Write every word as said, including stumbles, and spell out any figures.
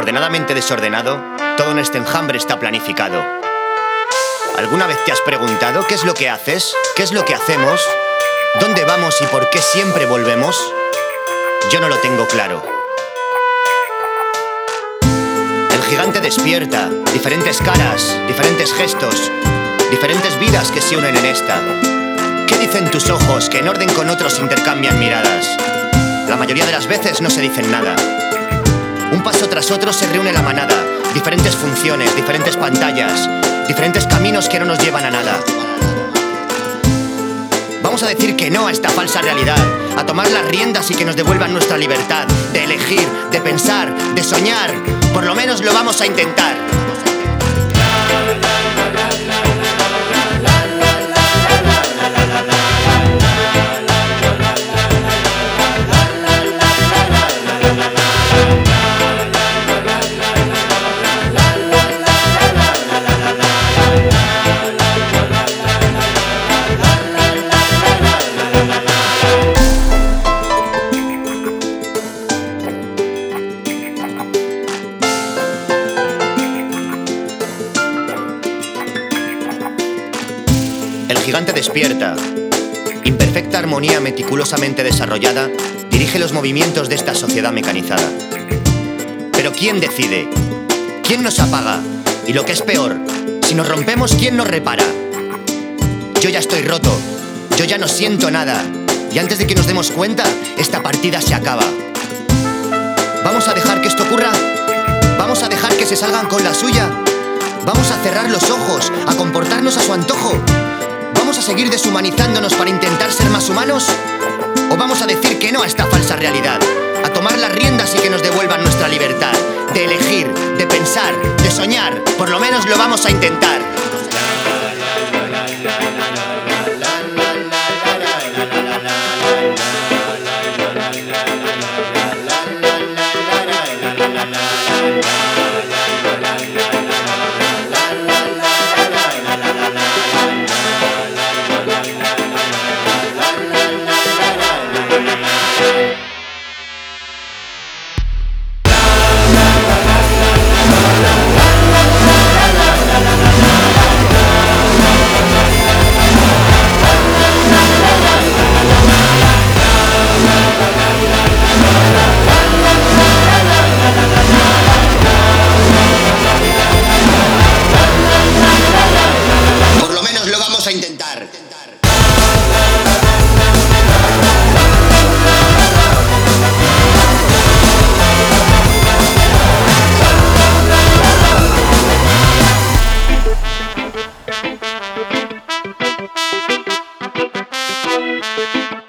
ordenadamente desordenado, todo en este enjambre está planificado. ¿Alguna vez te has preguntado qué es lo que haces? ¿Qué es lo que hacemos? ¿Dónde vamos y por qué siempre volvemos? Yo no lo tengo claro. El gigante despierta, diferentes caras, diferentes gestos, diferentes vidas que se unen en esta. ¿Qué dicen tus ojos que en orden con otros intercambian miradas? La mayoría de las veces no se dicen nada. Un paso tras otro se reúne la manada, diferentes funciones, diferentes pantallas, diferentes caminos que no nos llevan a nada. Vamos a decir que no a esta falsa realidad, a tomar las riendas y que nos devuelvan nuestra libertad, de elegir, de pensar, de soñar. Por lo menos lo vamos a intentar. El gigante despierta. Imperfecta armonía meticulosamente desarrollada dirige los movimientos de esta sociedad mecanizada. Pero ¿quién decide? ¿Quién nos apaga? Y lo que es peor, si nos rompemos, ¿quién nos repara? Yo ya estoy roto, yo ya no siento nada, y antes de que nos demos cuenta, esta partida se acaba. ¿Vamos a dejar que esto ocurra? ¿Vamos a dejar que se salgan con la suya? ¿Vamos a cerrar los ojos, a comportarnos a su antojo? ¿Vamos a seguir deshumanizándonos para intentar ser más humanos? ¿O vamos a decir que no a esta falsa realidad? A tomar las riendas y que nos devuelvan nuestra libertad, de elegir, de pensar, de soñar. Por lo menos lo vamos a intentar. A intentar. Thank you.